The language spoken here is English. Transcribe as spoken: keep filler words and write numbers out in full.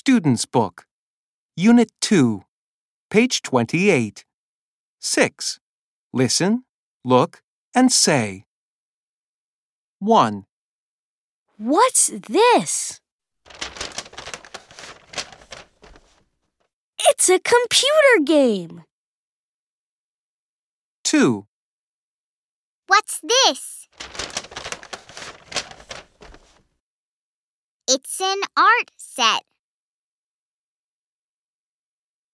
Student's Book, Unit two, page twenty-eight. six. Listen, look, and say. one. What's this? It's a computer game. two. What's this? It's an art set.